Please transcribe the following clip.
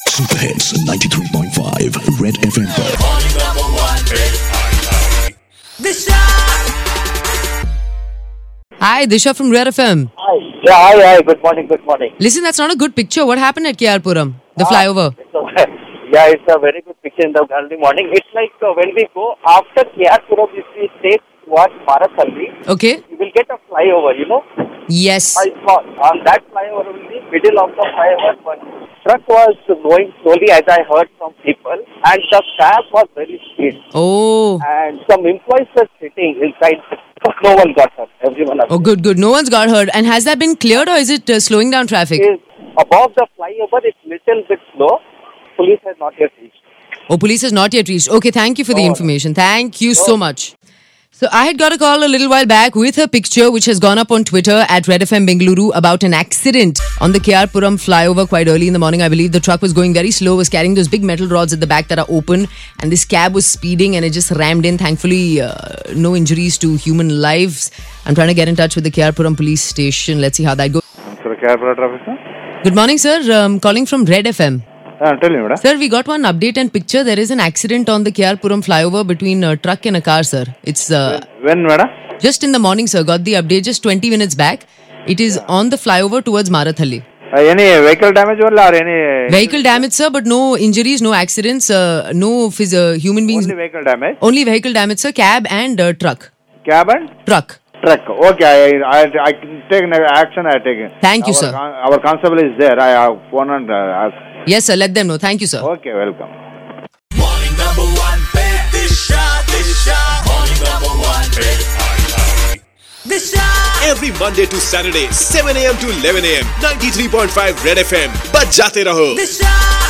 Super Hits 93.5 Red FM पर। Hi, Disha from Red FM. Hi. Yeah, hi. Good morning. Listen, that's not a good picture. What happened at KR-Puram? The flyover. It's a very good picture in the early morning. It's like when we go after KR-Puram, if we stay towards Marathalli, Okay. you will get a flyover, you know. Yes. I saw on that flyover, in the middle of the flyover, one truck was going slowly, as I heard from people, and the cab was very speed. Oh. And some employees were sitting inside. No one got hurt. Everyone Oh, good. No one's got hurt. And has that been cleared or is it slowing down traffic? is above the flyover. It's little bit slow. Police has not yet reached. Oh, police has not yet reached. Okay, thank you for the information. Thank you so much. So I had got a call a little while back with a picture which has gone up on Twitter at Red FM Bengaluru about an accident on the KR-Puram flyover quite early in the morning. I believe the truck was going very slow, was carrying those big metal rods at the back that are open, and this cab was speeding and it just rammed in. Thankfully, no injuries to human lives. I'm trying to get in touch with the KR-Puram police station. Let's see how that goes. Good morning, sir. Calling from Red FM. Tell me, madam. Sir, we got one update and picture. There is an accident on the KR-Puram flyover between a truck and a car, sir. It's When, madam? just in the morning, sir. Got the update just 20 minutes back. It is on the flyover towards Marathalli. Any vehicle damage or any? Vehicle damage, sir, but no injuries, no accidents, no human beings. Only vehicle damage. Only vehicle damage, sir. Cab and truck. Cab and Truck. truck. Okay, I can take action. I take it. Thank you, sir. Our constable is there. I have phone and ask. Yes, sir. Let them know. Thank you, sir. Okay, welcome. Morning number one, Disha. Morning number one, Disha. Every Monday to Saturday, 7 a.m. to 11 a.m. 93.5 Red FM. Baj jate raho. Disha.